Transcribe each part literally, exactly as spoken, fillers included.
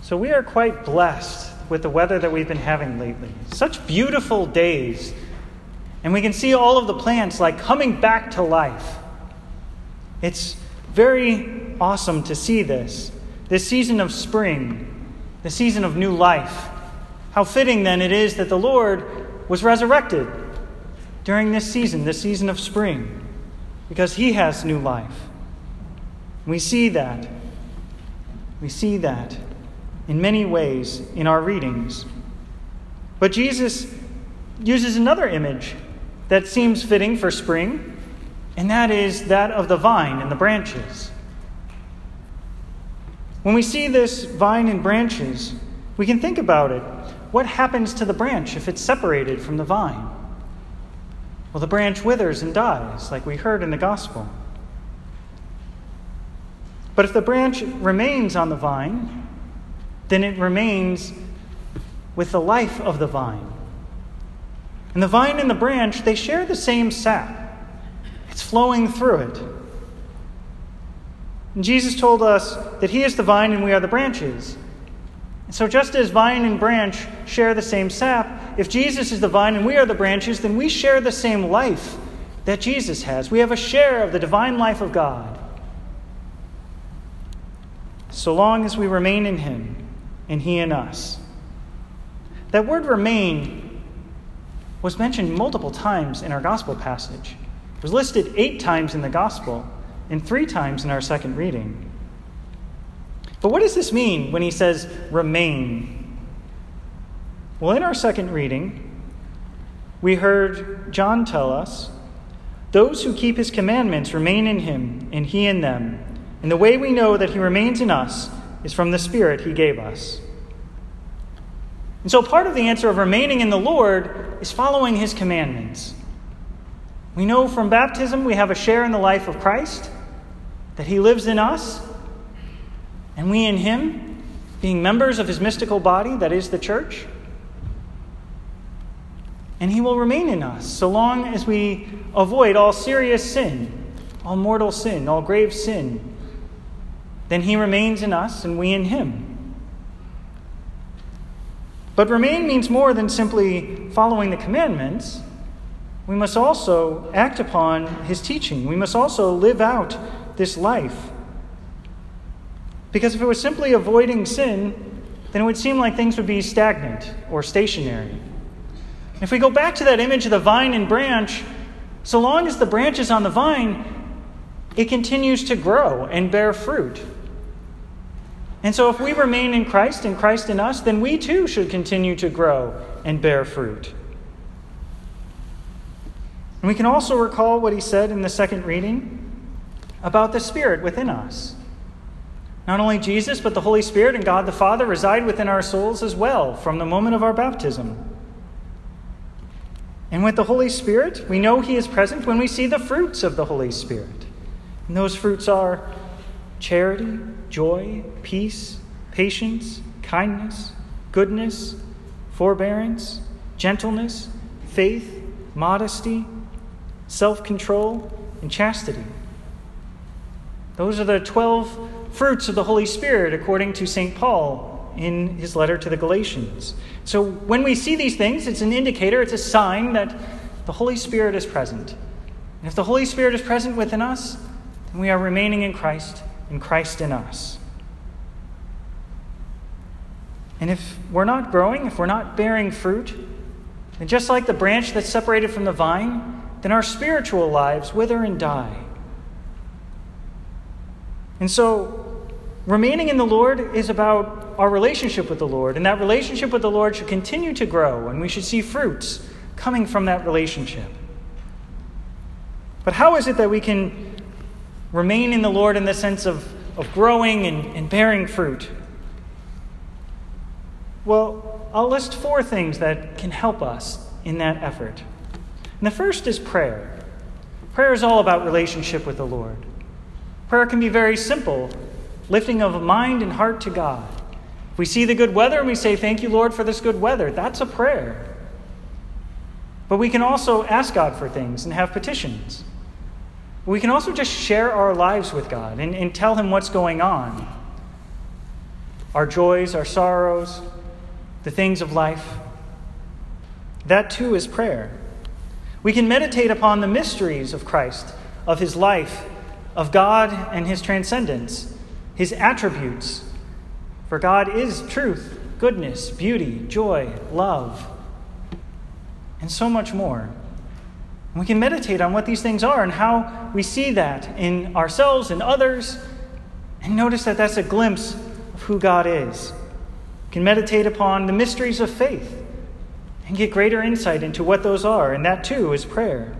So we are quite blessed with the weather that we've been having lately. Such beautiful days. And we can see all of the plants like coming back to life. It's very awesome to see this. This season of spring, the season of new life. How fitting then it is that the Lord was resurrected during this season, this season of spring, because he has new life. We see that. We see that in many ways in our readings. But Jesus uses another image that seems fitting for spring, and that is that of the vine and the branches. When we see this vine and branches, we can think about it. What happens to the branch if it's separated from the vine? Well, the branch withers and dies, like we heard in the gospel. But if the branch remains on the vine, then it remains with the life of the vine. And the vine and the branch, they share the same sap. It's flowing through it. And Jesus told us that he is the vine and we are the branches. And so just as vine and branch share the same sap, if Jesus is the vine and we are the branches, then we share the same life that Jesus has. We have a share of the divine life of God. So long as we remain in him and he in us. That word remain was mentioned multiple times in our gospel passage. It was listed eight times in the gospel and three times in our second reading. But what does this mean when he says remain? Well, in our second reading, we heard John tell us, those who keep his commandments remain in him and he in them. And the way we know that he remains in us is from the Spirit he gave us. And so part of the answer of remaining in the Lord is following his commandments. We know from baptism we have a share in the life of Christ, that he lives in us, and we in him, being members of his mystical body, that is the church. And he will remain in us so long as we avoid all serious sin, all mortal sin, all grave sin. Then he remains in us and we in him. But remain means more than simply following the commandments. We must also act upon his teaching. We must also live out this life. Because if it was simply avoiding sin, then it would seem like things would be stagnant or stationary. If we go back to that image of the vine and branch, so long as the branch is on the vine, it continues to grow and bear fruit. And so if we remain in Christ and Christ in us, then we too should continue to grow and bear fruit. And we can also recall what he said in the second reading about the Spirit within us. Not only Jesus, but the Holy Spirit and God the Father reside within our souls as well from the moment of our baptism. And with the Holy Spirit, we know he is present when we see the fruits of the Holy Spirit. And those fruits are charity, joy, peace, patience, kindness, goodness, forbearance, gentleness, faith, modesty, self-control, and chastity. Those are the twelve fruits of the Holy Spirit according to Saint Paul in his letter to the Galatians. So when we see these things, it's an indicator, it's a sign that the Holy Spirit is present. And if the Holy Spirit is present within us, then we are remaining in Christ and Christ in us. And if we're not growing, if we're not bearing fruit, then just like the branch that's separated from the vine, then our spiritual lives wither and die. And so, remaining in the Lord is about our relationship with the Lord, and that relationship with the Lord should continue to grow, and we should see fruits coming from that relationship. But how is it that we can remain in the Lord in the sense of, of growing and, and bearing fruit? Well, I'll list four things that can help us in that effort. And the first is prayer. Prayer is all about relationship with the Lord. Prayer can be very simple, lifting of mind and heart to God. If we see the good weather and we say, "Thank you, Lord, for this good weather," that's a prayer. But we can also ask God for things and have petitions. We can also just share our lives with God and, and tell him what's going on. our joys, our sorrows, the things of life. That too is prayer. We can meditate upon the mysteries of Christ, of his life, of God and his transcendence, his attributes. For God is truth, goodness, beauty, joy, love, and so much more. And we can meditate on what these things are and how we see that in ourselves and others, and notice that that's a glimpse of who God is. We can meditate upon the mysteries of faith and get greater insight into what those are, and that too is prayer.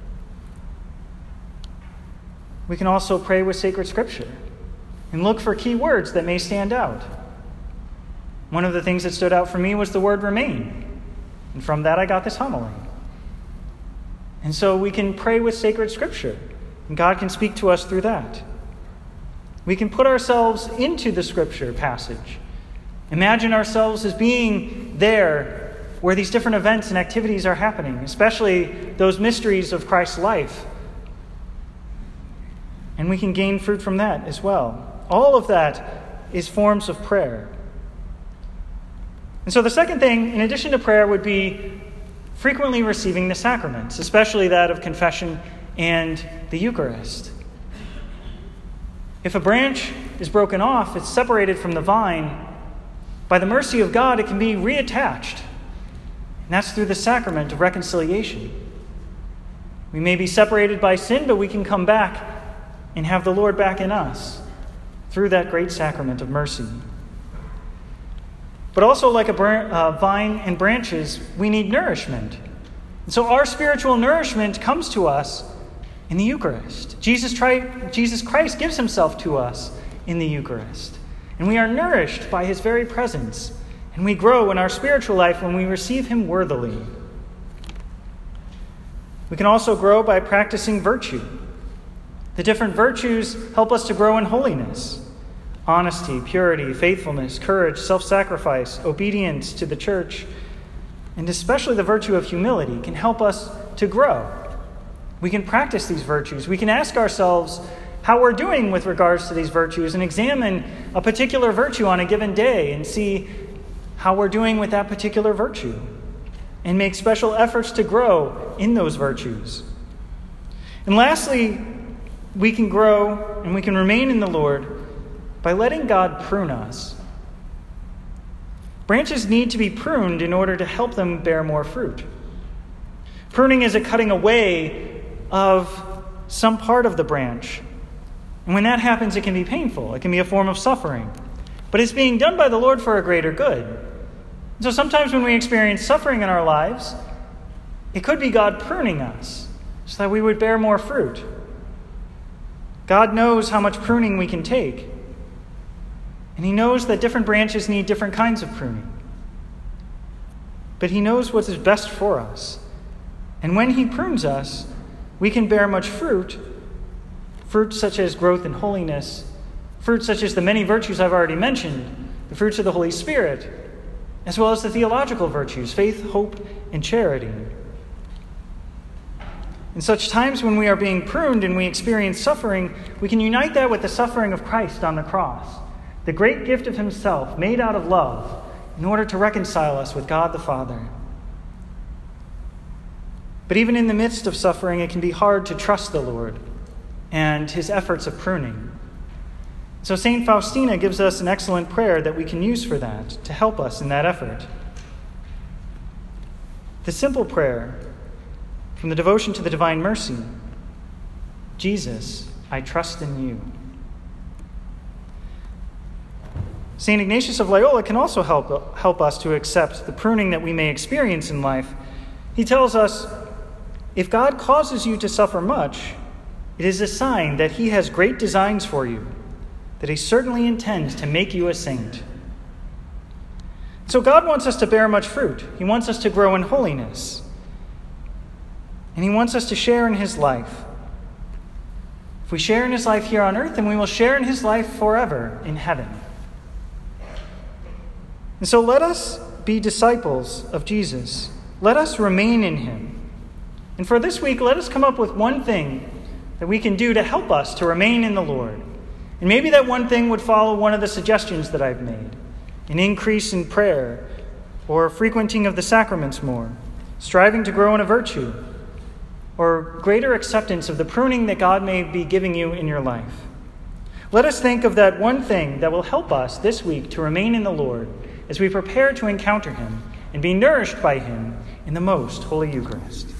We can also pray with sacred scripture and look for key words that may stand out. One of the things that stood out for me was the word remain, and from that I got this homily. And so we can pray with sacred scripture, and God can speak to us through that. We can put ourselves into the scripture passage. Imagine ourselves as being there where these different events and activities are happening, especially those mysteries of Christ's life. And we can gain fruit from that as well. All of that is forms of prayer. And so the second thing, in addition to prayer, would be frequently receiving the sacraments, especially that of confession and the Eucharist. If a branch is broken off, it's separated from the vine. By the mercy of God, it can be reattached. And that's through the sacrament of reconciliation. We may be separated by sin, but we can come back and have the Lord back in us through that great sacrament of mercy. But also, like a br- uh, vine and branches, we need nourishment. And so our spiritual nourishment comes to us in the Eucharist. Jesus, tri- Jesus Christ gives himself to us in the Eucharist. And we are nourished by his very presence. And we grow in our spiritual life when we receive him worthily. We can also grow by practicing virtue. The different virtues help us to grow in holiness. Honesty, purity, faithfulness, courage, self-sacrifice, obedience to the church, and especially the virtue of humility can help us to grow. We can practice these virtues. We can ask ourselves how we're doing with regards to these virtues and examine a particular virtue on a given day and see how we're doing with that particular virtue and make special efforts to grow in those virtues. And lastly, we can grow and we can remain in the Lord by letting God prune us. Branches need to be pruned in order to help them bear more fruit. Pruning is a cutting away of some part of the branch. And when that happens, it can be painful. It can be a form of suffering. But it's being done by the Lord for a greater good. So sometimes when we experience suffering in our lives, it could be God pruning us so that we would bear more fruit. God knows how much pruning we can take. And he knows that different branches need different kinds of pruning. But he knows what is best for us. And when he prunes us, we can bear much fruit, fruit such as growth in holiness, fruit such as the many virtues I've already mentioned, the fruits of the Holy Spirit, as well as the theological virtues, faith, hope, and charity. In such times when we are being pruned and we experience suffering, we can unite that with the suffering of Christ on the cross, the great gift of himself made out of love in order to reconcile us with God the Father. But even in the midst of suffering, it can be hard to trust the Lord and his efforts of pruning. So Saint Faustina gives us an excellent prayer that we can use for that, to help us in that effort. The simple prayer from the Devotion to the Divine Mercy: Jesus, I trust in you. Saint Ignatius of Loyola can also help, help us to accept the pruning that we may experience in life. He tells us, if God causes you to suffer much, it is a sign that he has great designs for you, that he certainly intends to make you a saint. So God wants us to bear much fruit. He wants us to grow in holiness. And he wants us to share in his life. If we share in his life here on earth, then we will share in his life forever in heaven. And so let us be disciples of Jesus. Let us remain in him. And for this week, let us come up with one thing that we can do to help us to remain in the Lord. And maybe that one thing would follow one of the suggestions that I've made. an increase in prayer, or frequenting of the sacraments more, striving to grow in a virtue, or greater acceptance of the pruning that God may be giving you in your life. Let us think of that one thing that will help us this week to remain in the Lord as we prepare to encounter him and be nourished by him in the most Holy Eucharist.